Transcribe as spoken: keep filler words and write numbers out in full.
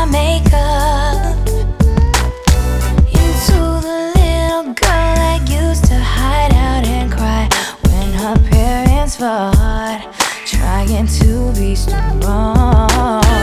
makeup into the little girl that used to hide out and cry when her parents fought, trying to be strong.